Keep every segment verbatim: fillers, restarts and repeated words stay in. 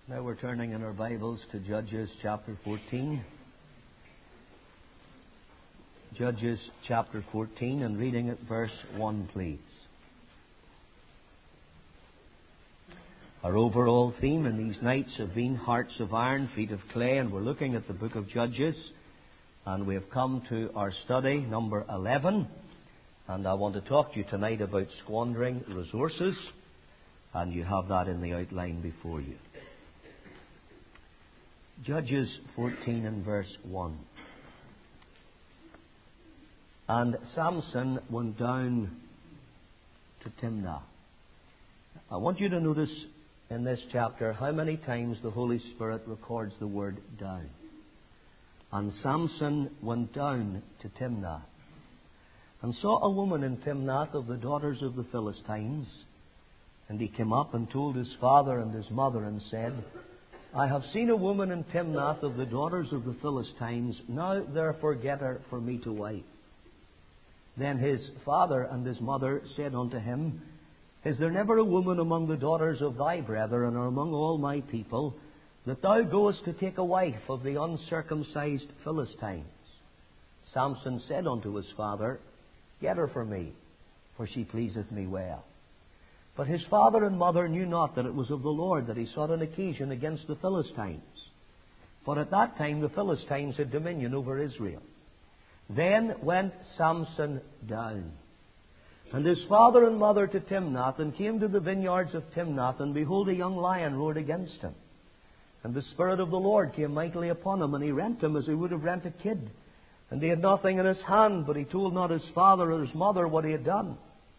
Now we're turning in our Bibles to Judges chapter fourteen. Judges chapter fourteen, and reading at verse one, please. Our overall theme in these nights have been Hearts of Iron, Feet of Clay, and we're looking at the book of Judges. And we have come to our study number eleven. And I want to talk to you tonight about squandering resources. And you have that in the outline before you. Judges fourteen and verse one. And Samson went down to Timnah. I want you to notice in this chapter how many times the Holy Spirit records the word down. And Samson went down to Timnah, and saw a woman in Timnath of the daughters of the Philistines. And he came up and told his father and his mother, and said, I have seen a woman in Timnath of the daughters of the Philistines. Now therefore get her for me to wife. Then his father and his mother said unto him, Is there never a woman among the daughters of thy brethren, or among all my people, that thou goest to take a wife of the uncircumcised Philistines? Samson said unto his father, Get her for me, for she pleaseth me well. But his father and mother knew not that it was of the Lord that he sought an occasion against the Philistines. For at that time the Philistines had dominion over Israel. Then went Samson down, and his father and mother to Timnath, and came to the vineyards of Timnath, and behold, a young lion roared against him. And the Spirit of the Lord came mightily upon him, and he rent him as he would have rent a kid. And he had nothing in his hand, but he told not his father or his mother what he had done.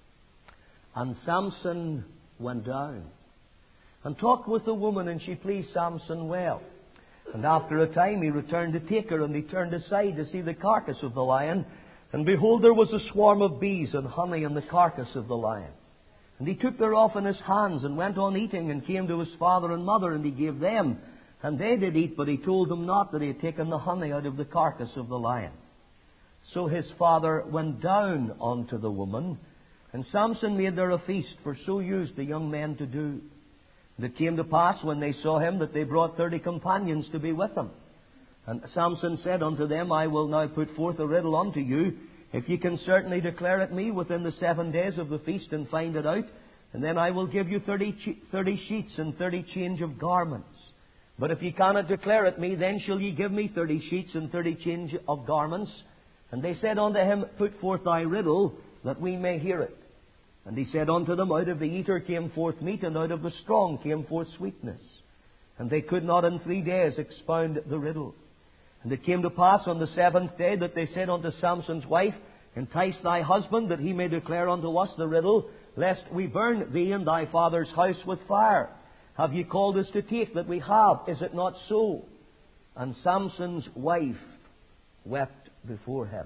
And Samson went down, and talked with the woman, and she pleased Samson well. And after a time he returned to take her, and he turned aside to see the carcass of the lion. And behold, there was a swarm of bees and honey in the carcass of the lion. And he took thereof in his hands, and went on eating, and came to his father and mother, and he gave them. And they did eat, but he told them not that he had taken the honey out of the carcass of the lion. So his father went down unto the woman, and Samson made there a feast, for so used the young men to do. And it came to pass, when they saw him, that they brought thirty companions to be with him. And Samson said unto them, I will now put forth a riddle unto you, if ye can certainly declare it me within the seven days of the feast, and find it out, and then I will give you thirty, thirty sheets and thirty change of garments. But if ye cannot declare it me, then shall ye give me thirty sheets and thirty change of garments. And they said unto him, Put forth thy riddle, that we may hear it. And he said unto them, Out of the eater came forth meat, and out of the strong came forth sweetness. And they could not in three days expound the riddle. And it came to pass on the seventh day that they said unto Samson's wife, Entice thy husband, that he may declare unto us the riddle, lest we burn thee and thy father's house with fire. Have ye called us to take that we have? Is it not so? And Samson's wife wept before him,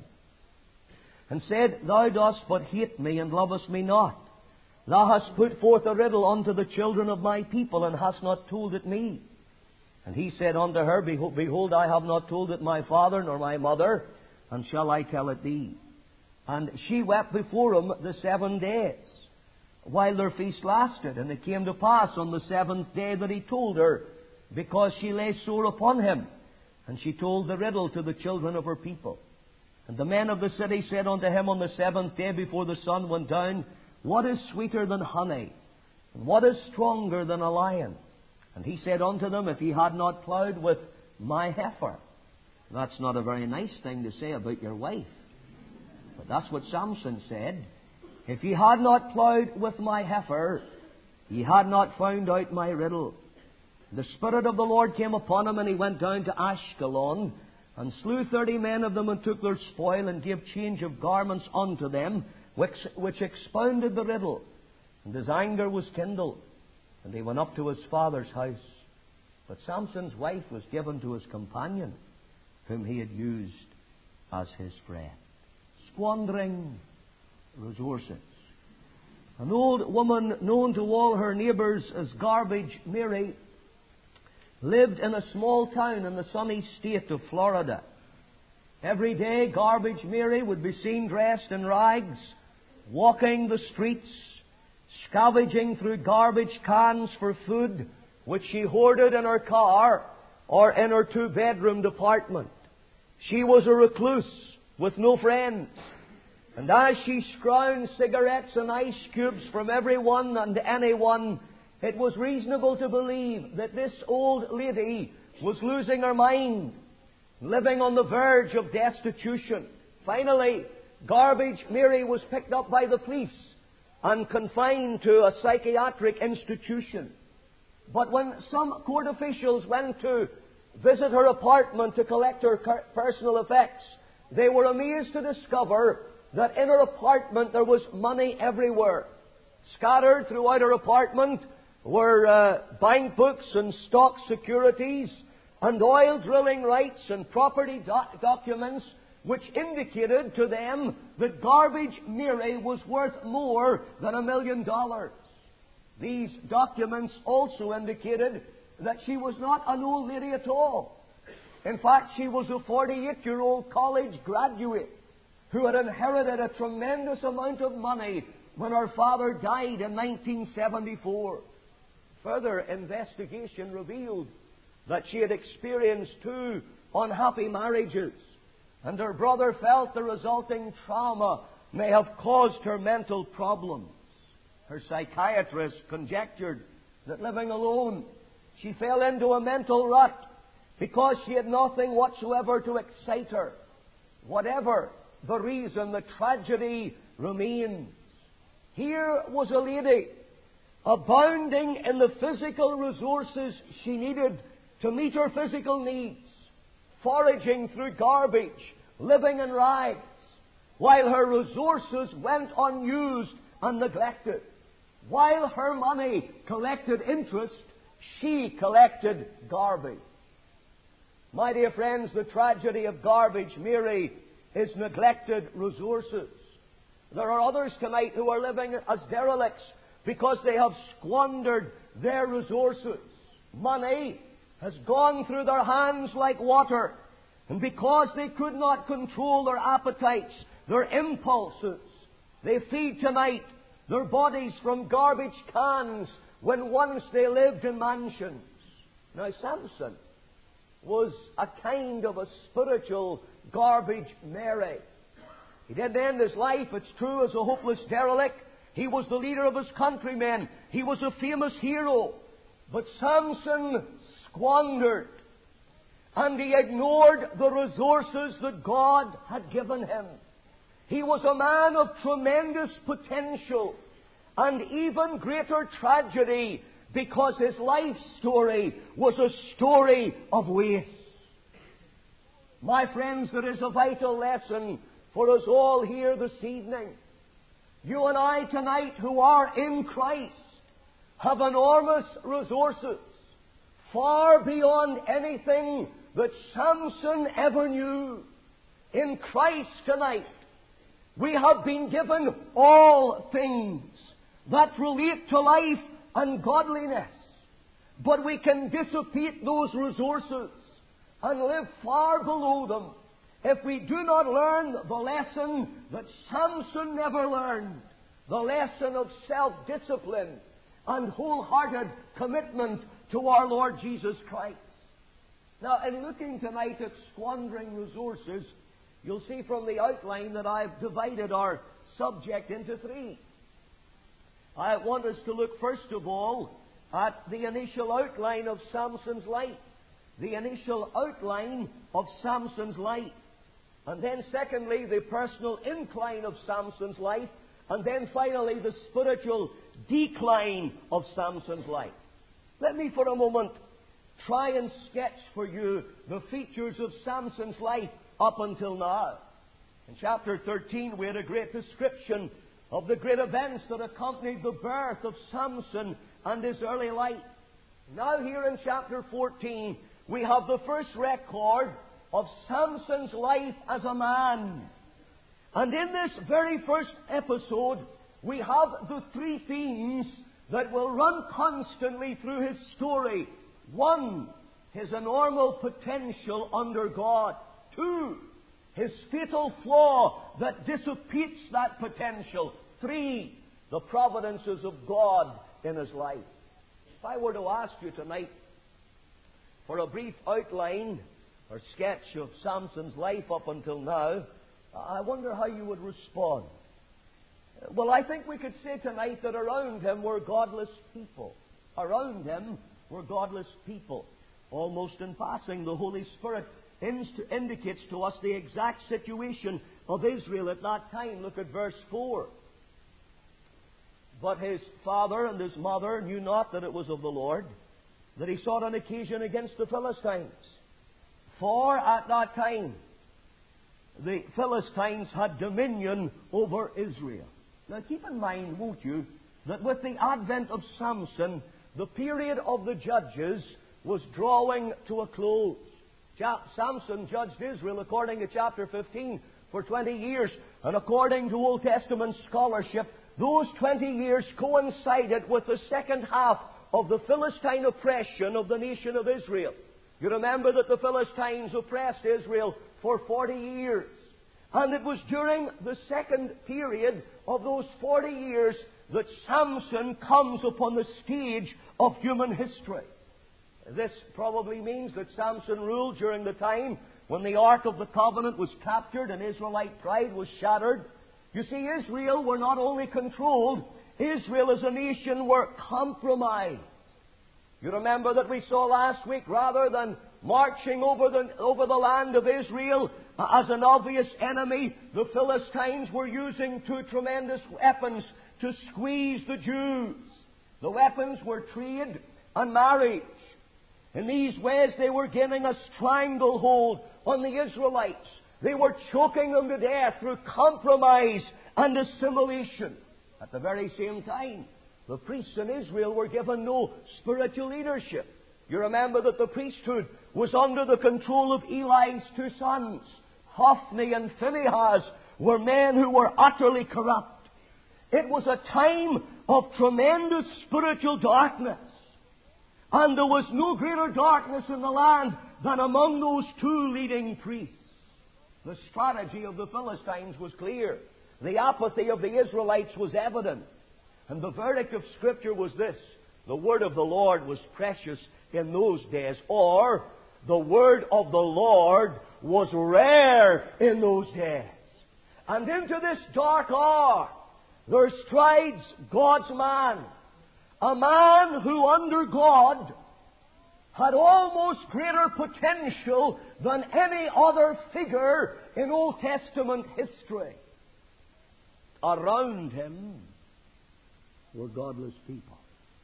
and said, Thou dost but hate me, and lovest me not. Thou hast put forth a riddle unto the children of my people, and hast not told it me. And he said unto her, Behold, I have not told it my father nor my mother, and shall I tell it thee? And she wept before him the seven days, while their feast lasted. And it came to pass on the seventh day that he told her, because she lay sore upon him. And she told the riddle to the children of her people. And the men of the city said unto him on the seventh day before the sun went down, What is sweeter than honey? And what is stronger than a lion? And he said unto them, If ye had not ploughed with my heifer. That's not a very nice thing to say about your wife. But that's what Samson said. If ye had not ploughed with my heifer, ye had not found out my riddle. The Spirit of the Lord came upon him, and he went down to Ashkelon, and slew thirty men of them, and took their spoil, and gave change of garments unto them, which, which expounded the riddle. And his anger was kindled, and he went up to his father's house. But Samson's wife was given to his companion, whom he had used as his friend. Squandering resources. An old woman known to all her neighbours as Garbage Mary lived in a small town in the sunny state of Florida. Every day, Garbage Mary would be seen dressed in rags, walking the streets, scavenging through garbage cans for food, which she hoarded in her car or in her two-bedroomed apartment. She was a recluse with no friends. And as she scrounged cigarettes and ice cubes from everyone and anyone, it was reasonable to believe that this old lady was losing her mind, living on the verge of destitution. Finally, Garbage Mary was picked up by the police and confined to a psychiatric institution. But when some court officials went to visit her apartment to collect her personal effects, they were amazed to discover that in her apartment there was money everywhere. Scattered throughout her apartment were uh, bank books and stock securities and oil drilling rights and property do- documents which indicated to them that Garbage Mary was worth more than a million dollars. These documents also indicated that she was not an old lady at all. In fact, she was a forty-eight-year-old college graduate who had inherited a tremendous amount of money when her father died in nineteen seventy-four. Further investigation revealed that she had experienced two unhappy marriages, and her brother felt the resulting trauma may have caused her mental problems. Her psychiatrist conjectured that living alone, she fell into a mental rut because she had nothing whatsoever to excite her. Whatever the reason, the tragedy remains. Here was a lady abounding in the physical resources she needed to meet her physical needs, foraging through garbage, living in rags, while her resources went unused and neglected. While her money collected interest, she collected garbage. My dear friends, the tragedy of Garbage Mary is neglected resources. There are others tonight who are living as derelicts because they have squandered their resources. Money has gone through their hands like water, and because they could not control their appetites, their impulses, they feed tonight their bodies from garbage cans when once they lived in mansions. Now, Samson was a kind of a spiritual Garbage Mary. He didn't end his life, it's true, as a hopeless derelict. He was the leader of his countrymen. He was a famous hero. But Samson squandered, and he ignored the resources that God had given him. He was a man of tremendous potential and even greater tragedy, because his life story was a story of waste. My friends, there is a vital lesson for us all here this evening. You and I tonight who are in Christ have enormous resources, far beyond anything that Samson ever knew. In Christ tonight, we have been given all things that relate to life and godliness. But we can dissipate those resources and live far below them if we do not learn the lesson that Samson never learned, the lesson of self-discipline and wholehearted commitment to our Lord Jesus Christ. Now, in looking tonight at squandering resources, you'll see from the outline that I've divided our subject into three. I want us to look first of all at the initial outline of Samson's life. The initial outline of Samson's life. And then secondly, the personal incline of Samson's life. And then finally, the spiritual decline of Samson's life. Let me for a moment try and sketch for you the features of Samson's life up until now. In chapter thirteen, we had a great description of the great events that accompanied the birth of Samson and his early life. Now here in chapter fourteen, we have the first record of Samson's life as a man. And in this very first episode, we have the three themes that will run constantly through his story. One, his enormous potential under God. Two, his fatal flaw that dissipates that potential. Three, the providences of God in his life. If I were to ask you tonight for a brief outline or sketch of Samson's life up until now, I wonder how you would respond. Well, I think we could say tonight that around him were godless people. Around him were godless people. Almost in passing, the Holy Spirit indicates to us the exact situation of Israel at that time. Look at verse four. But his father and his mother knew not that it was of the Lord, that he sought an occasion against the Philistines. For at that time the Philistines had dominion over Israel. Now keep in mind, won't you, that with the advent of Samson, the period of the judges was drawing to a close. Samson judged Israel, according to chapter fifteen, for twenty years. And according to Old Testament scholarship, those twenty years coincided with the second half of the Philistine oppression of the nation of Israel. You remember that the Philistines oppressed Israel for forty years. And it was during the second period of those forty years that Samson comes upon the stage of human history. This probably means that Samson ruled during the time when the Ark of the Covenant was captured and Israelite pride was shattered. You see, Israel were not only controlled, Israel as a nation were compromised. You remember that we saw last week, rather than marching over the, over the land of Israel as an obvious enemy, the Philistines were using two tremendous weapons to squeeze the Jews. The weapons were trade and marriage. In these ways, they were gaining a stranglehold on the Israelites. They were choking them to death through compromise and assimilation. At the very same time, the priests in Israel were given no spiritual leadership. You remember that the priesthood was under the control of Eli's two sons. Hophni and Phinehas were men who were utterly corrupt. It was a time of tremendous spiritual darkness. And there was no greater darkness in the land than among those two leading priests. The strategy of the Philistines was clear. The apathy of the Israelites was evident. And the verdict of Scripture was this: the word of the Lord was precious in those days, or the word of the Lord was rare in those days. And into this dark hour there strides God's man, a man who under God had almost greater potential than any other figure in Old Testament history. Around him were godless people.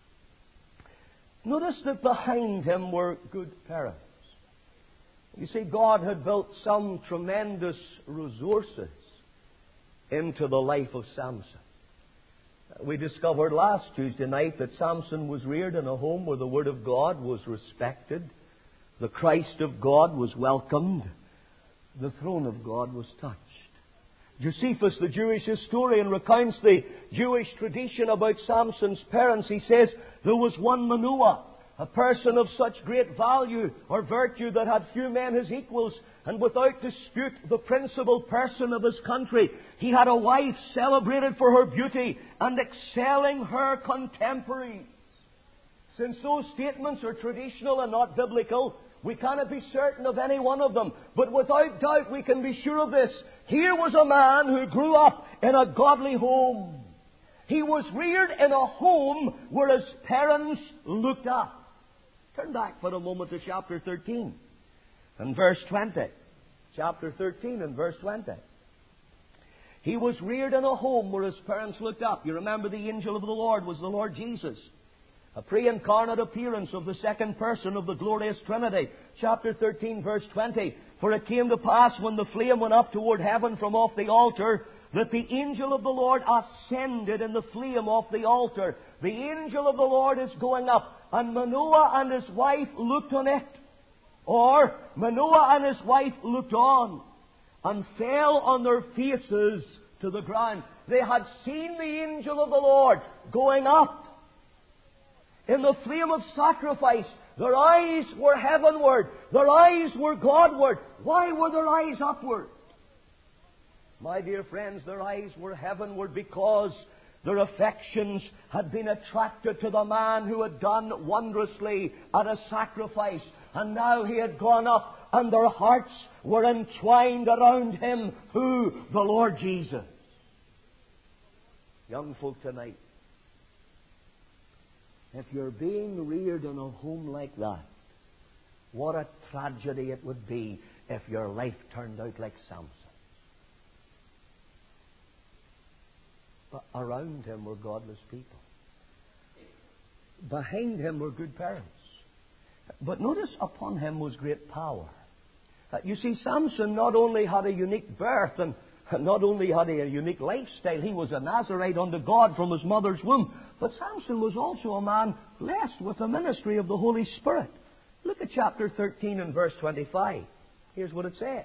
Notice that behind him were good parents. You see, God had built some tremendous resources into the life of Samson. We discovered last Tuesday night that Samson was reared in a home where the Word of God was respected, the Christ of God was welcomed, the throne of God was touched. Josephus, the Jewish historian, recounts the Jewish tradition about Samson's parents. He says, there was one Manoah, a person of such great value or virtue that had few men his equals, and without dispute the principal person of his country. He had a wife celebrated for her beauty and excelling her contemporaries. Since those statements are traditional and not biblical, we cannot be certain of any one of them. But without doubt we can be sure of this: here was a man who grew up in a godly home. He was reared in a home where his parents looked up. Turn back for a moment to chapter thirteen and verse twenty. Chapter thirteen and verse twenty. He was reared in a home where his parents looked up. You remember the angel of the Lord was the Lord Jesus, a pre-incarnate appearance of the second person of the glorious Trinity. Chapter thirteen, verse twenty. For it came to pass, when the flame went up toward heaven from off the altar, that the angel of the Lord ascended in the flame off the altar. The angel of the Lord is going up, and Manoah and his wife looked on it. Or, Manoah and his wife looked on, and fell on their faces to the ground. They had seen the angel of the Lord going up in the flame of sacrifice. Their eyes were heavenward. Their eyes were Godward. Why were their eyes upward? My dear friends, their eyes were heavenward because Their affections had been attracted to the man who had done wondrously at a sacrifice. And now he had gone up, and their hearts were entwined around him. Who? The Lord Jesus. Young folk tonight, if you're being reared in a home like that, what a tragedy it would be if your life turned out like Samson. But around him were godless people. Behind him were good parents. But notice upon him was great power. Uh, you see, Samson not only had a unique birth and not only had he a unique lifestyle, he was a Nazarite unto God from his mother's womb, but Samson was also a man blessed with the ministry of the Holy Spirit. Look at chapter thirteen and verse twenty-five. Here's what it says.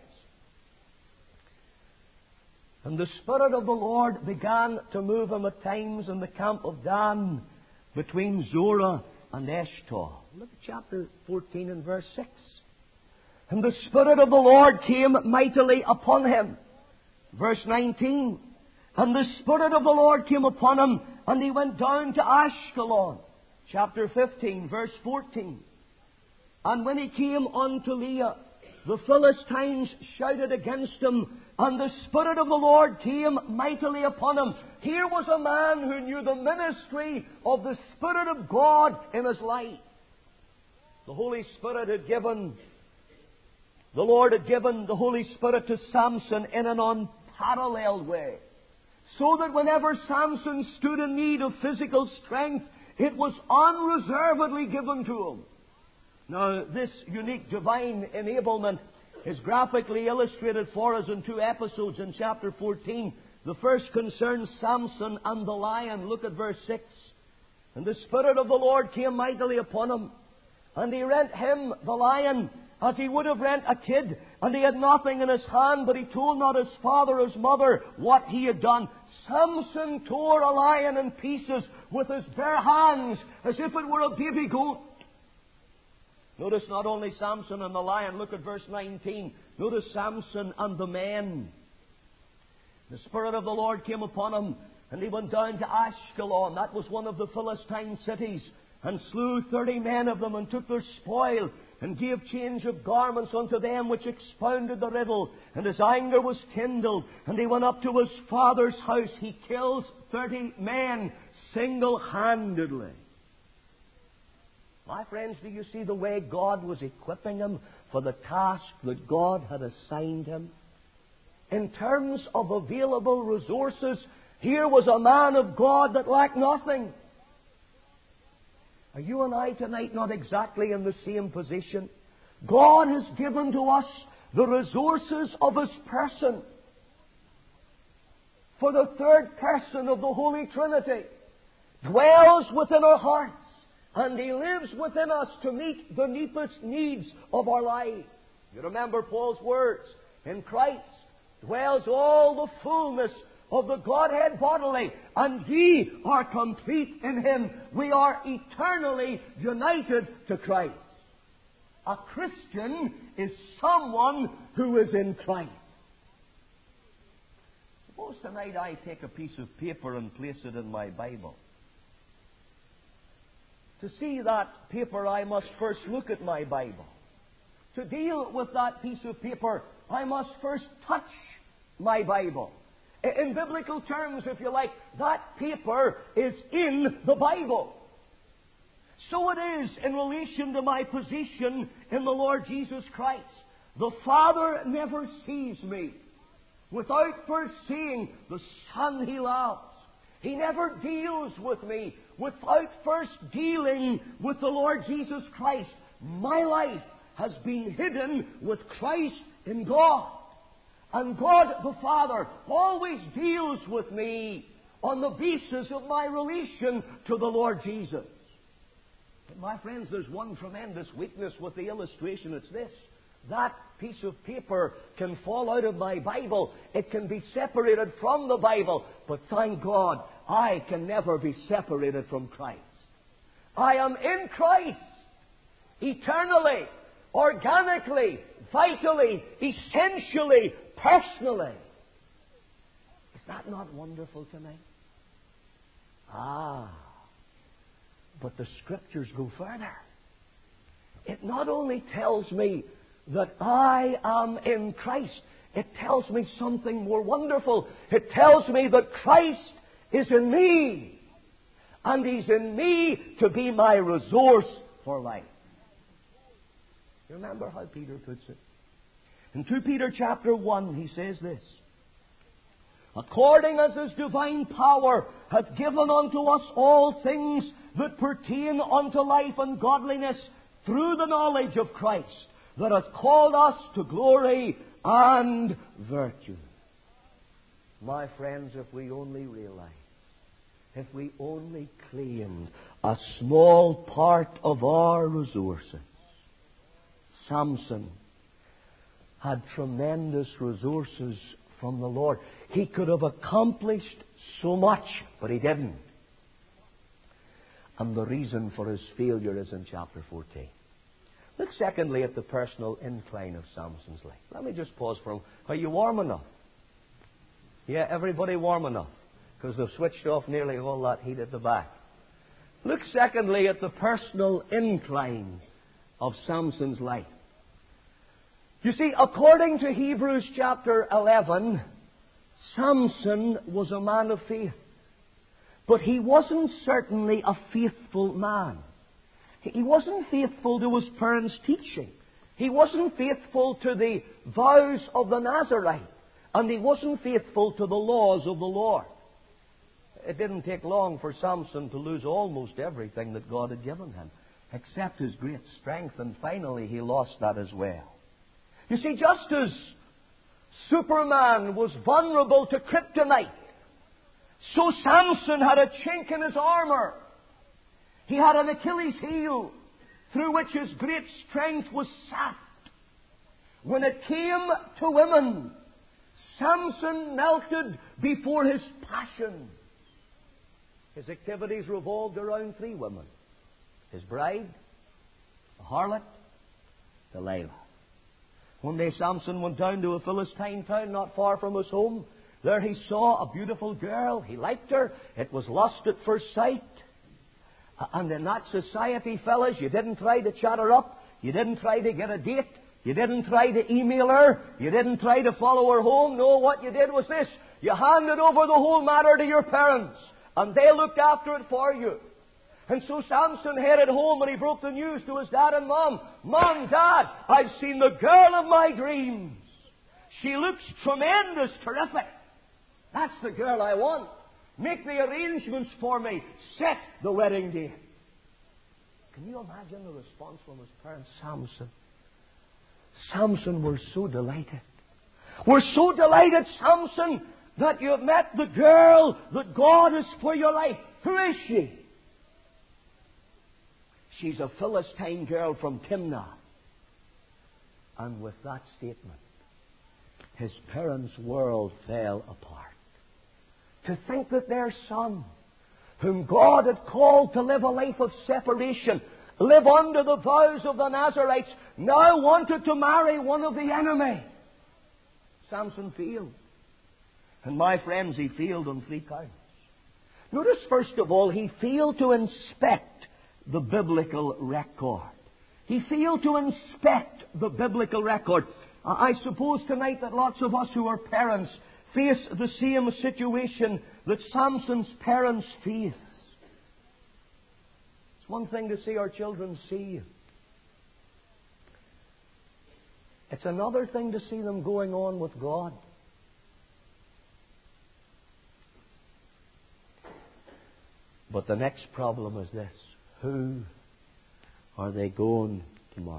And the Spirit of the Lord began to move him at times in the camp of Dan between Zorah and Eshtaol. Look at chapter fourteen and verse six. And the Spirit of the Lord came mightily upon him. Verse nineteen. And the Spirit of the Lord came upon him, and he went down to Ashkelon. Chapter fifteen, verse fourteen. And when he came unto Leah, the Philistines shouted against him, and the Spirit of the Lord came mightily upon him. Here was a man who knew the ministry of the Spirit of God in his life. The Holy Spirit had given, the Lord had given the Holy Spirit to Samson in an unparalleled way. So that whenever Samson stood in need of physical strength, it was unreservedly given to him. Now, this unique divine enablement is graphically illustrated for us in two episodes in chapter fourteen. The first concerns Samson and the lion. Look at verse six. And the Spirit of the Lord came mightily upon him, and he rent him, the lion, as he would have rent a kid, and he had nothing in his hand, but he told not his father or his mother what he had done. Samson tore a lion in pieces with his bare hands, as if it were a baby goat. Notice not only Samson and the lion. Look at verse nineteen. Notice Samson and the men. The Spirit of the Lord came upon him, and he went down to Ashkelon. That was one of the Philistine cities, and slew thirty men of them, and took their spoil, and gave change of garments unto them which expounded the riddle. And his anger was kindled, and he went up to his father's house. He kills thirty men single-handedly. My friends, do you see the way God was equipping him for the task that God had assigned him? In terms of available resources, here was a man of God that lacked nothing. Are you and I tonight not exactly in the same position? God has given to us the resources of His person. For the third person of the Holy Trinity dwells within our hearts, and He lives within us to meet the deepest needs of our lives. You remember Paul's words, in Christ dwells all the fullness of the Godhead bodily, and ye are complete in Him. We are eternally united to Christ. A Christian is someone who is in Christ. Suppose tonight I take a piece of paper and place it in my Bible. To see that paper, I must first look at my Bible. To deal with that piece of paper, I must first touch my Bible. In biblical terms, if you like, that paper is in the Bible. So it is in relation to my position in the Lord Jesus Christ. The Father never sees me without first seeing the Son He loves. He never deals with me without first dealing with the Lord Jesus Christ. My life has been hidden with Christ in God. And God the Father always deals with me on the basis of my relation to the Lord Jesus. But my friends, there's one tremendous weakness with the illustration. It's this. That piece of paper can fall out of my Bible. It can be separated from the Bible. But thank God, I can never be separated from Christ. I am in Christ eternally, organically, vitally, essentially, personally. Is that not wonderful tonight? Ah, but the Scriptures go further. It not only tells me that I am in Christ, it tells me something more wonderful. It tells me that Christ is in me, and He's in me to be my resource for life. You remember how Peter puts it? In Second Peter chapter one, he says this: according as His divine power hath given unto us all things that pertain unto life and godliness, through the knowledge of Christ, that hath called us to glory and virtue. My friends, if we only realize, if we only claimed a small part of our resources. Samson had tremendous resources from the Lord. He could have accomplished so much, but he didn't. And the reason for his failure is in chapter fourteen. Look secondly at the personal incline of Samson's life. Let me just pause for a moment. Are you warm enough? Yeah, everybody warm enough? Because they've switched off nearly all that heat at the back. Look secondly at the personal incline of Samson's life. You see, according to Hebrews chapter eleven, Samson was a man of faith. But he wasn't certainly a faithful man. He wasn't faithful to his parents' teaching. He wasn't faithful to the vows of the Nazarite. And he wasn't faithful to the laws of the Lord. It didn't take long for Samson to lose almost everything that God had given him, except his great strength, and finally he lost that as well. You see, just as Superman was vulnerable to kryptonite, so Samson had a chink in his armor. He had an Achilles heel through which his great strength was sapped. When it came to women, Samson melted before his passion. His activities revolved around three women: his bride, the harlot, Delilah. One day Samson went down to a Philistine town not far from his home. There he saw a beautiful girl. He liked her. It was lust at first sight. And in that society, fellas, you didn't try to chat her up. You didn't try to get a date. You didn't try to email her. You didn't try to follow her home. No, what you did was this: you handed over the whole matter to your parents, and they looked after it for you. And so Samson headed home, and he broke the news to his dad and mom. Mom, Dad, I've seen the girl of my dreams. She looks tremendous, terrific. That's the girl I want. Make the arrangements for me. Set the wedding date. Can you imagine the response from his parents? Samson. Samson, we're so delighted. We're so delighted, Samson, that you've met the girl that God is for your life. Who is she? She's a Philistine girl from Timnah. And with that statement, his parents' world fell apart. To think that their son, whom God had called to live a life of separation, live under the vows of the Nazarites, now wanted to marry one of the enemy. Samson failed. And my friends, he failed on three counts. Notice, first of all, he failed to inspect the biblical record. He failed to inspect the biblical record. I suppose tonight that lots of us who are parents face the same situation that Samson's parents faced. It's one thing to see our children saved. It's another thing to see them going on with God. But the next problem is this: who are they going to marry?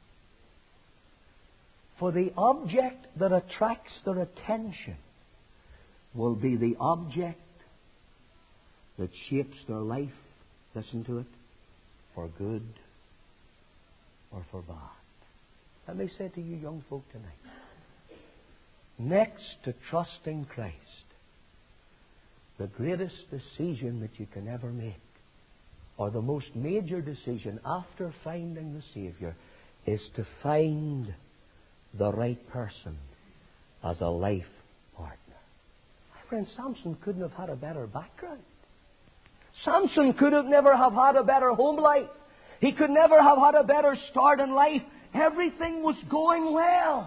For the object that attracts their attention will be the object that shapes their life, listen to it, for good or for bad. Let me say to you young folk tonight, next to trusting Christ, the greatest decision that you can ever make, or the most major decision after finding the Savior, is to find the right person as a life partner. My friend, Samson couldn't have had a better background. Samson could have never have had a better home life. He could never have had a better start in life. Everything was going well.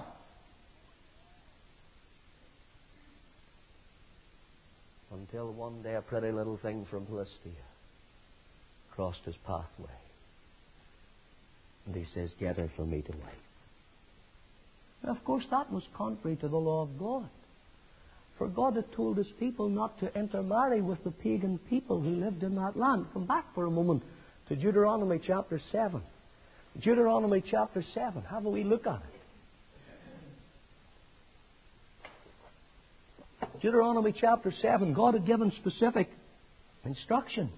Until one day a pretty little thing from Philistia crossed his pathway. And he says, get her for me to wife. Now, of course, that was contrary to the law of God. For God had told His people not to intermarry with the pagan people who lived in that land. Come back for a moment to Deuteronomy chapter seven. Deuteronomy chapter seven. Have a wee look at it. Deuteronomy chapter seven. God had given specific instructions.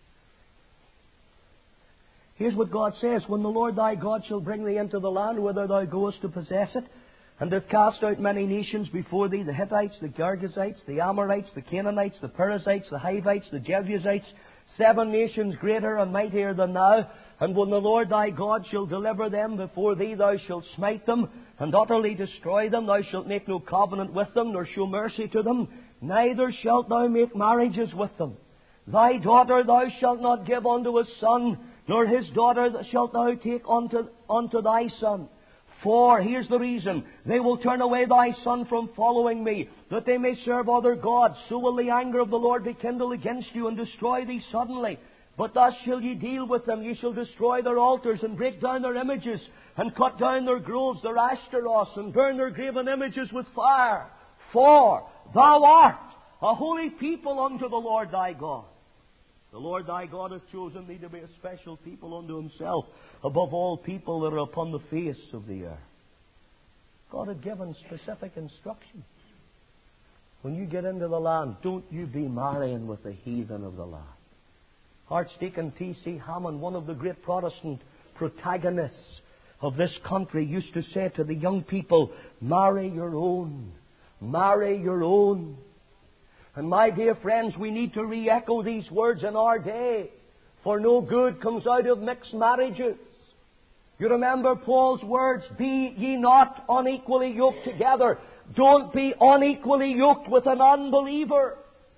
Here's what God says. When the Lord thy God shall bring thee into the land whither thou goest to possess it, and hath cast out many nations before thee, the Hittites, the Girgashites, the Amorites, the Canaanites, the Perizzites, the Hivites, the Jebusites, seven nations greater and mightier than thou. And when the Lord thy God shall deliver them before thee, thou shalt smite them, and utterly destroy them. Thou shalt make no covenant with them, nor show mercy to them. Neither shalt thou make marriages with them. Thy daughter thou shalt not give unto a son, nor his daughter shalt thou take unto, unto thy son. For, here's the reason, they will turn away thy son from following me, that they may serve other gods. So will the anger of the Lord be kindled against you, and destroy thee suddenly. But thus shall ye deal with them. Ye shall destroy their altars, and break down their images, and cut down their groves, their Ashtaroths, and burn their graven images with fire. For thou art a holy people unto the Lord thy God. The Lord thy God hath chosen thee to be a special people unto Himself, above all people that are upon the face of the earth. God had given specific instructions. When you get into the land, don't you be marrying with the heathen of the land. Archdeacon T C Hammond, one of the great Protestant protagonists of this country, used to say to the young people, marry your own. Marry your own. And my dear friends, we need to re-echo these words in our day. For no good comes out of mixed marriages. You remember Paul's words, be ye not unequally yoked together. Don't be unequally yoked with an unbeliever.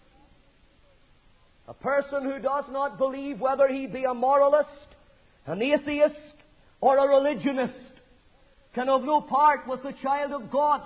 A person who does not believe, whether he be a moralist, an atheist, or a religionist, can have no part with the child of God.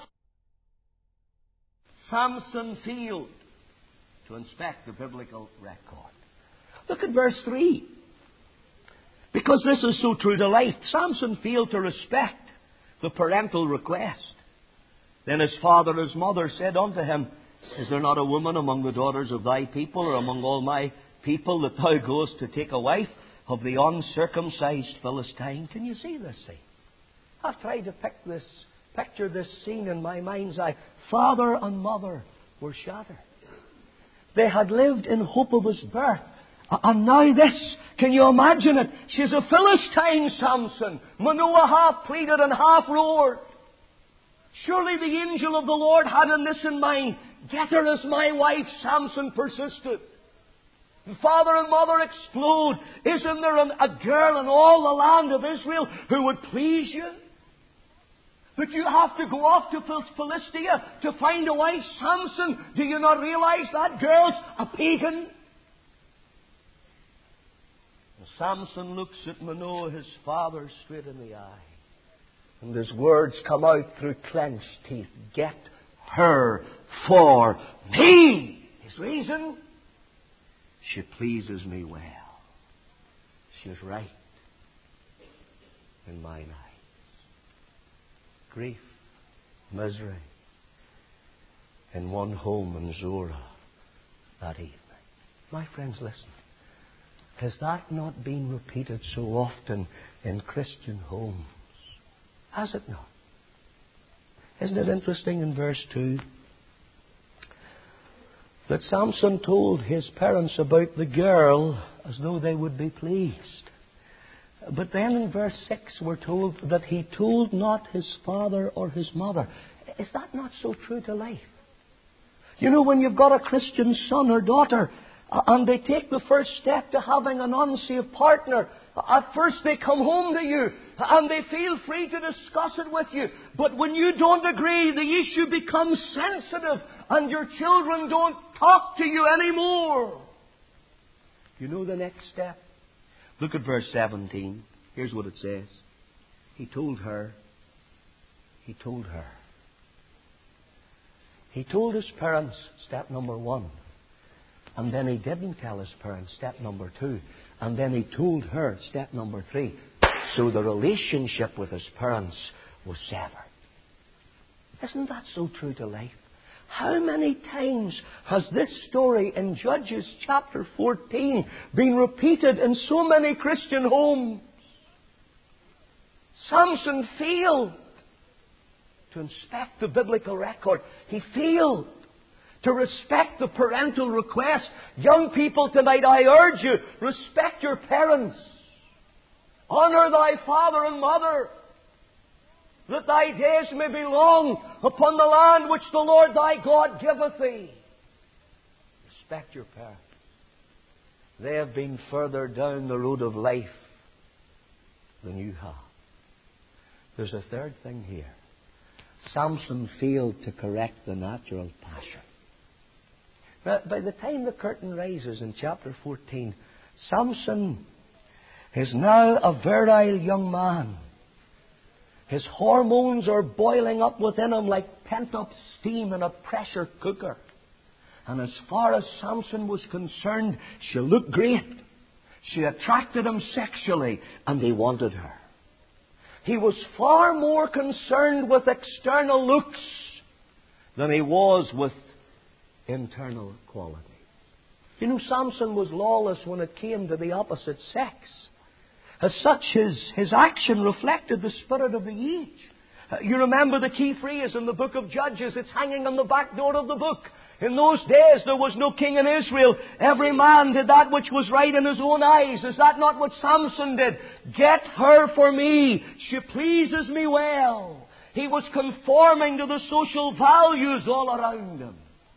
Samson failed to inspect the biblical record. Look at verse three. Because this is so true to life. Samson failed to respect the parental request. Then his father and his mother said unto him, is there not a woman among the daughters of thy people, or among all my people, that thou goest to take a wife of the uncircumcised Philistine? Can you see this scene? I've tried to pick this, picture this scene in my mind's eye. Father and mother were shattered. They had lived in hope of his birth. And now this, can you imagine it? She's a Philistine, Samson. Manoah half pleaded and half roared. Surely the angel of the Lord had in this in mind. Get her as my wife, Samson persisted. And father and mother explode. Isn't there an, a girl in all the land of Israel who would please you? That you have to go off to Philistia to find a wife, Samson? Do you not realize that girl's a pagan? And Samson looks at Manoah, his father, straight in the eye. And his words come out through clenched teeth. Get her for me. His reason? She pleases me well. She's right in mine eyes. Grief, misery in one home in Zorah that evening. My friends, listen. Has that not been repeated so often in Christian homes? Has it not? Isn't it interesting in verse two that Samson told his parents about the girl as though they would be pleased? But then in verse six we're told that he told not his father or his mother. Is that not so true to life? You know, when you've got a Christian son or daughter and they take the first step to having an unsaved partner, at first they come home to you and they feel free to discuss it with you. But when you don't agree, the issue becomes sensitive and your children don't talk to you anymore. You know the next step? Look at verse seventeen. Here's what it says. He told her. He told her. He told his parents, step number one. And then he didn't tell his parents, step number two. And then he told her, step number three. So the relationship with his parents was severed. Isn't that so true to life? How many times has this story in Judges chapter fourteen been repeated in so many Christian homes? Samson failed to inspect the biblical record. He failed to respect the parental request. Young people tonight, I urge you, respect your parents. Honour thy father and mother, that thy days may be long upon the land which the Lord thy God giveth thee. Respect your parents. They have been further down the road of life than you have. There's a third thing here. Samson failed to correct the natural passion. Now, by the time the curtain rises in chapter fourteen, Samson is now a virile young man. His hormones are boiling up within him like pent-up steam in a pressure cooker. And as far as Samson was concerned, she looked great. She attracted him sexually, and he wanted her. He was far more concerned with external looks than he was with internal quality. You know, Samson was lawless when it came to the opposite sex. As such, his, his action reflected the spirit of the age. Uh, you remember the key phrase in the book of Judges. It's hanging on the back door of the book. In those days, there was no king in Israel. Every man did that which was right in his own eyes. Is that not what Samson did? Get her for me. She pleases me well. He was conforming to the social values all around him.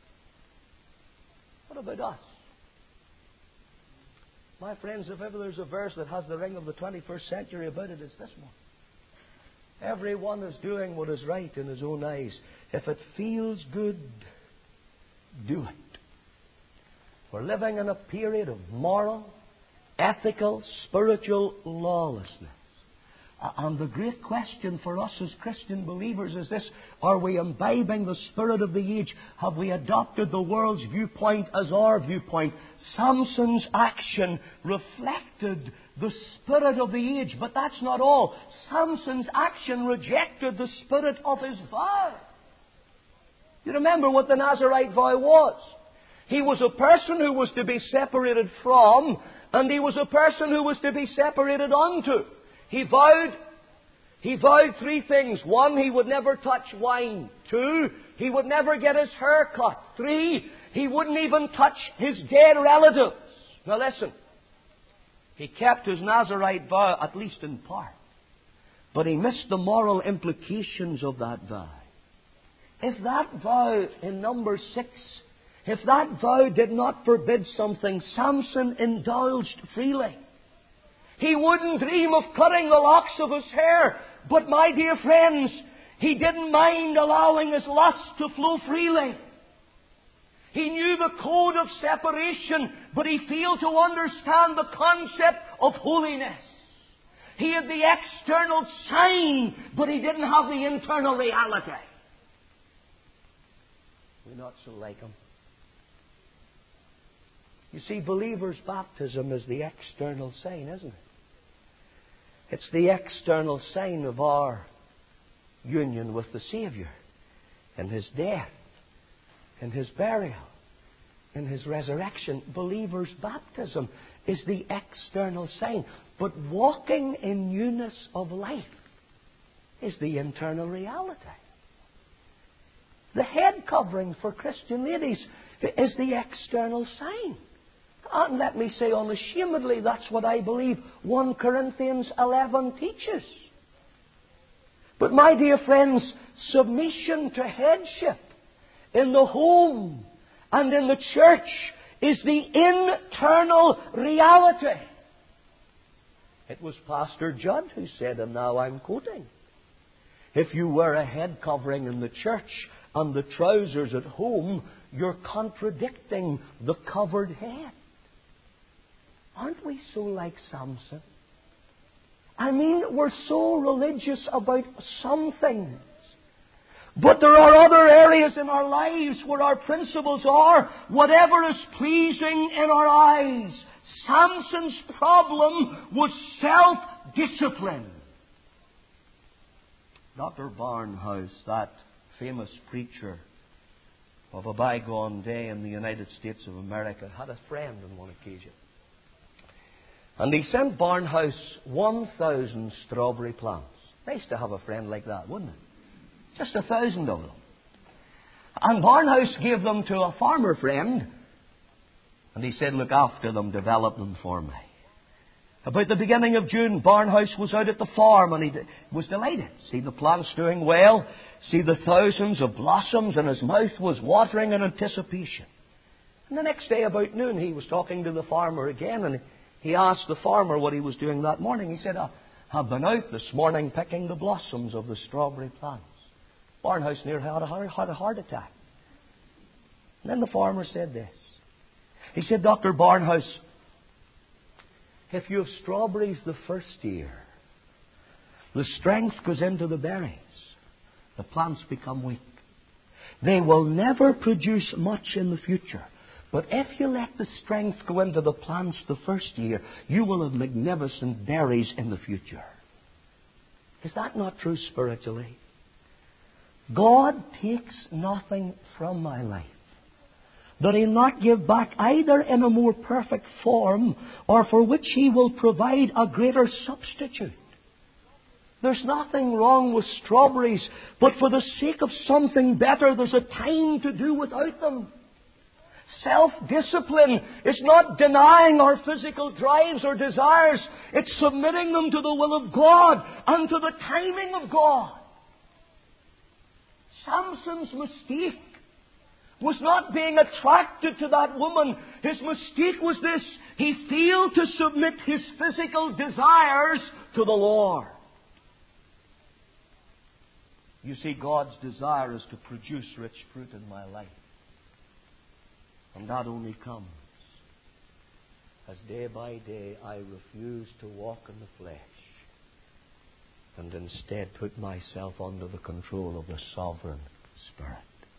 What about us? My friends, if ever there's a verse that has the ring of the twenty-first century about it, it's this one. Everyone is doing what is right in his own eyes. If it feels good, do it. We're living in a period of moral, ethical, spiritual lawlessness. And the great question for us as Christian believers is this: are we imbibing the spirit of the age? Have we adopted the world's viewpoint as our viewpoint? Samson's action reflected the spirit of the age, but that's not all. Samson's action rejected the spirit of his vow. You remember what the Nazirite vow was? He was a person who was to be separated from, and he was a person who was to be separated unto. He vowed, he vowed three things. One, he would never touch wine. Two, he would never get his hair cut. Three, he wouldn't even touch his dead relatives. Now listen, he kept his Nazirite vow, at least in part. But he missed the moral implications of that vow. If that vow in number six, if that vow did not forbid something, Samson indulged freely. He wouldn't dream of cutting the locks of his hair. But my dear friends, he didn't mind allowing his lust to flow freely. He knew the code of separation, but he failed to understand the concept of holiness. He had the external sign, but he didn't have the internal reality. We're not so like him. You see, believers' baptism is the external sign, isn't it? It's the external sign of our union with the Savior in His death, in His burial, in His resurrection. Believers' baptism is the external sign. But walking in newness of life is the internal reality. The head covering for Christian ladies is the external sign. And let me say unashamedly, that's what I believe First Corinthians eleven teaches. But my dear friends, submission to headship in the home and in the church is the internal reality. It was Pastor Judd who said, and now I'm quoting, if you wear a head covering in the church and the trousers at home, you're contradicting the covered head. Aren't we so like Samson? I mean, we're so religious about some things. But there are other areas in our lives where our principles are whatever is pleasing in our eyes. Samson's problem was self-discipline. Doctor Barnhouse, that famous preacher of a bygone day in the United States of America, had a friend on one occasion. And he sent Barnhouse one thousand strawberry plants. Nice to have a friend like that, wouldn't it? Just a thousand of them. And Barnhouse gave them to a farmer friend. And he said, look after them, develop them for me. About the beginning of June, Barnhouse was out at the farm and he was delighted. See the plants doing well. See the thousands of blossoms, and his mouth was watering in anticipation. And the next day about noon, he was talking to the farmer again, and he asked the farmer what he was doing that morning. He said, I have been out this morning picking the blossoms of the strawberry plants. Barnhouse nearly had a, had a heart attack. And then the farmer said this. He said, Doctor Barnhouse, if you have strawberries the first year, the strength goes into the berries. The plants become weak. They will never produce much in the future. But if you let the strength go into the plants the first year, you will have magnificent berries in the future. Is that not true spiritually? God takes nothing from my life that He'll not give back either in a more perfect form or for which He will provide a greater substitute. There's nothing wrong with strawberries, but for the sake of something better, there's a time to do without them. Self-discipline is not denying our physical drives or desires. It's submitting them to the will of God and to the timing of God. Samson's mistake was not being attracted to that woman. His mistake was this: he failed to submit his physical desires to the Lord. You see, God's desire is to produce rich fruit in my life. And that only comes as day by day I refuse to walk in the flesh and instead put myself under the control of the sovereign Spirit.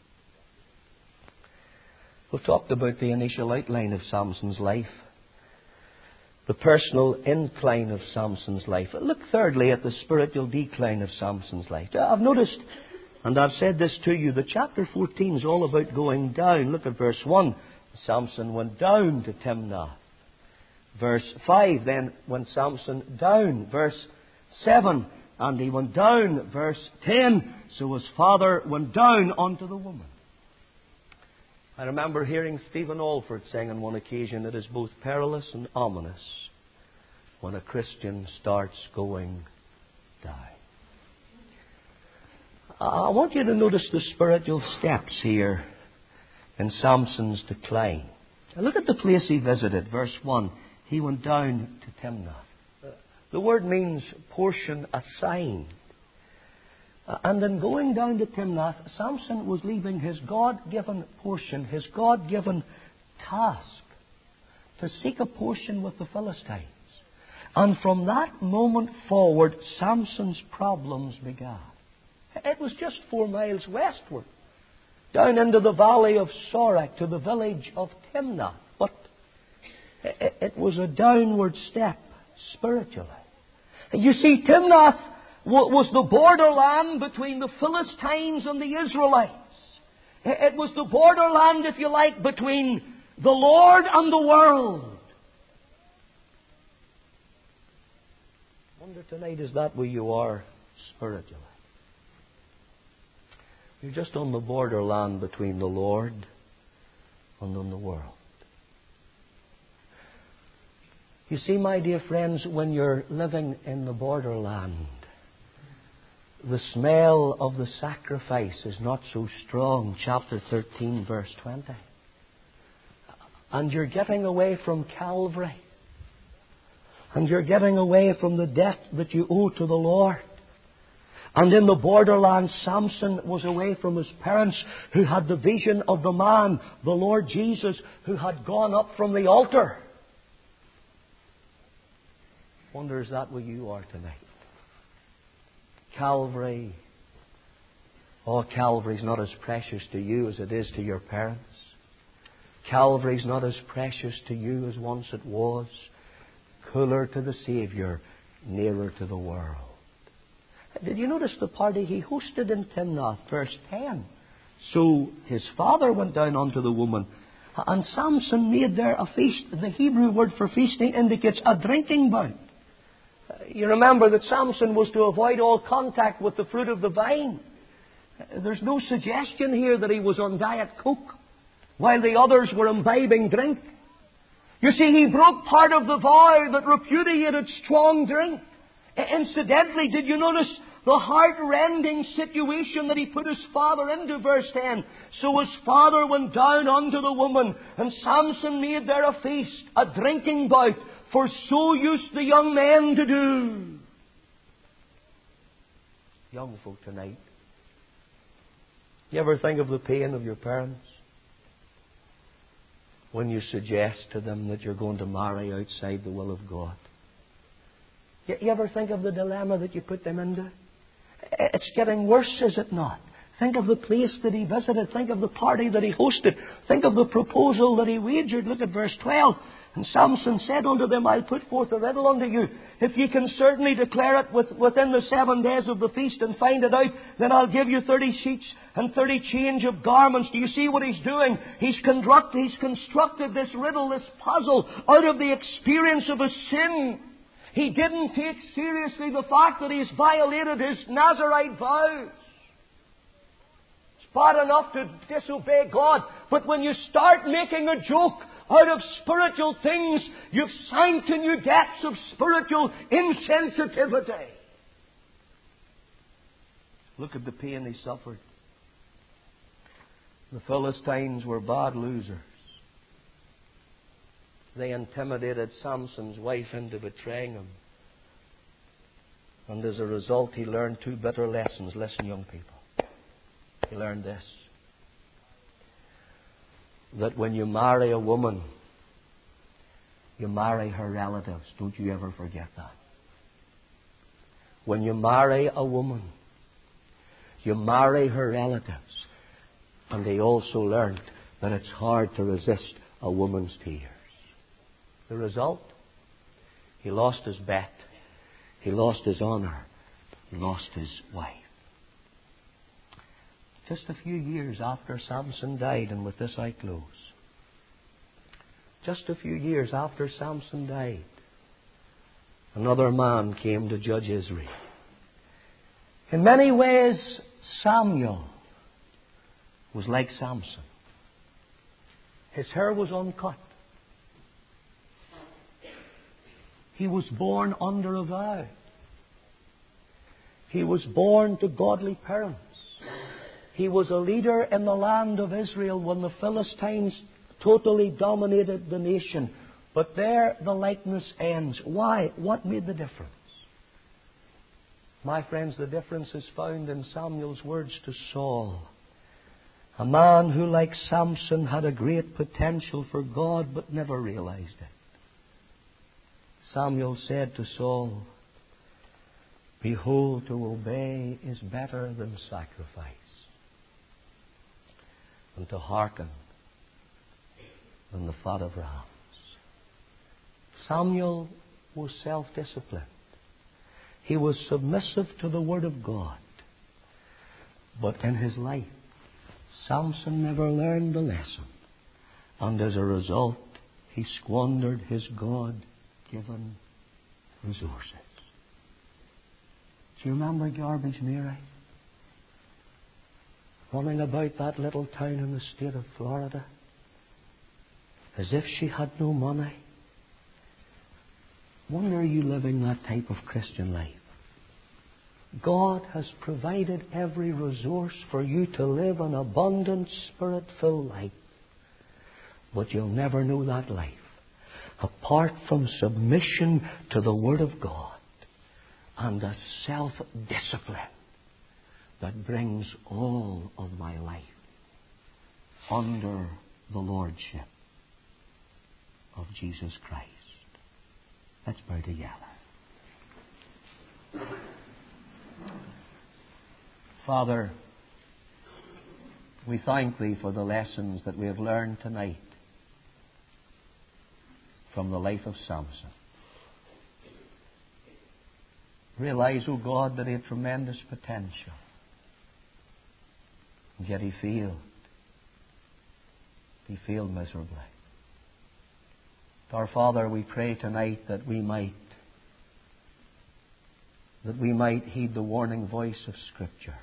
We've talked about the initial outline of Samson's life, the personal incline of Samson's life. Look thirdly at the spiritual decline of Samson's life. I've noticed, and I've said this to you, that chapter fourteen is all about going down. Look at verse one. Samson went down to Timnath. Verse five, then went Samson down. Verse seven, and he went down. Verse ten, so his father went down unto the woman. I remember hearing Stephen Alford saying on one occasion, it is both perilous and ominous when a Christian starts going down. I want you to notice the spiritual steps here in Samson's decline. Now look at the place he visited. Verse one, he went down to Timnath. The word means portion assigned. And in going down to Timnath, Samson was leaving his God-given portion, his God-given task, to seek a portion with the Philistines. And from that moment forward, Samson's problems began. It was just four miles westward, down into the valley of Sorek to the village of Timnath. But it was a downward step spiritually. You see, Timnath was the borderland between the Philistines and the Israelites. It was the borderland, if you like, between the Lord and the world. I wonder tonight, is that where you are spiritually? You're just on the borderland between the Lord and then the world. You see, my dear friends, when you're living in the borderland, the smell of the sacrifice is not so strong. Chapter thirteen, verse twenty. And you're getting away from Calvary. And you're getting away from the debt that you owe to the Lord. And in the borderland, Samson was away from his parents, who had the vision of the man, the Lord Jesus, who had gone up from the altar. Wonder, is that where you are tonight? Calvary. Oh, Calvary's not as precious to you as it is to your parents. Calvary's not as precious to you as once it was. Cooler to the Saviour, nearer to the world. Did you notice the party he hosted in Timnath, verse ten? So his father went down unto the woman, and Samson made there a feast. The Hebrew word for feasting indicates a drinking bout. You remember that Samson was to avoid all contact with the fruit of the vine. There's no suggestion here that he was on Diet Coke while the others were imbibing drink. You see, he broke part of the vow that repudiated strong drink. Incidentally, did you notice the heart-rending situation that he put his father into, verse ten? So his father went down unto the woman, and Samson made there a feast, a drinking bout, for so used the young men to do. Young folk tonight, you ever think of the pain of your parents when you suggest to them that you're going to marry outside the will of God? You ever think of the dilemma that you put them into? It's getting worse, is it not? Think of the place that he visited. Think of the party that he hosted. Think of the proposal that he wagered. Look at verse twelve. And Samson said unto them, I'll put forth a riddle unto you. If ye can certainly declare it with, within the seven days of the feast and find it out, then I'll give you thirty sheets and thirty change of garments. Do you see what he's doing? He's, construct, he's constructed this riddle, this puzzle, out of the experience of his sin. He didn't take seriously the fact that he's violated his Nazirite vows. It's bad enough to disobey God, but when you start making a joke out of spiritual things, you've sank to new depths of spiritual insensitivity. Look at the pain he suffered. The Philistines were bad losers. They intimidated Samson's wife into betraying him. And as a result, he learned two bitter lessons. Listen, young people. He learned this. That when you marry a woman, you marry her relatives. Don't you ever forget that. When you marry a woman, you marry her relatives. And they also learned that it's hard to resist a woman's tears. The result? He lost his bet. He lost his honor. He lost his wife. Just a few years after Samson died, and with this I close. Just a few years after Samson died, another man came to judge Israel. In many ways, Samuel was like Samson. His hair was uncut. He was born under a vow. He was born to godly parents. He was a leader in the land of Israel when the Philistines totally dominated the nation. But there the likeness ends. Why? What made the difference? My friends, the difference is found in Samuel's words to Saul. A man who, like Samson, had a great potential for God but never realized it. Samuel said to Saul, behold, to obey is better than sacrifice, and to hearken than the fat of rams. Samuel was self-disciplined. He was submissive to the Word of God. But in his life, Samson never learned the lesson. And as a result, he squandered his God-given resources. Do you remember Garbage Mary? Running about that little town in the state of Florida, as if she had no money. Wonder, are you living that type of Christian life? God has provided every resource for you to live an abundant, Spirit-filled life. But you'll never know that life apart from submission to the Word of God and a self-discipline that brings all of my life under the Lordship of Jesus Christ. Let's bow together. Father, we thank Thee for the lessons that we have learned tonight from the life of Samson. Realize, O God, that he had tremendous potential. And yet he failed. He failed miserably. Our Father, we pray tonight that we might that we might heed the warning voice of Scripture.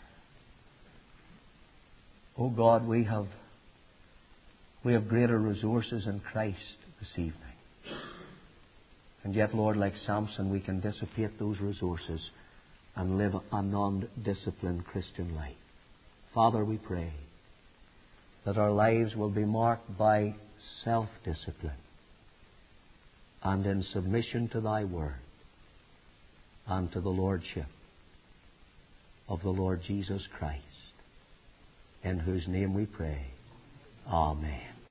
O God, we have we have greater resources in Christ this evening. And yet, Lord, like Samson, we can dissipate those resources and live a non-disciplined Christian life. Father, we pray that our lives will be marked by self-discipline and in submission to Thy Word and to the Lordship of the Lord Jesus Christ, in whose name we pray. Amen.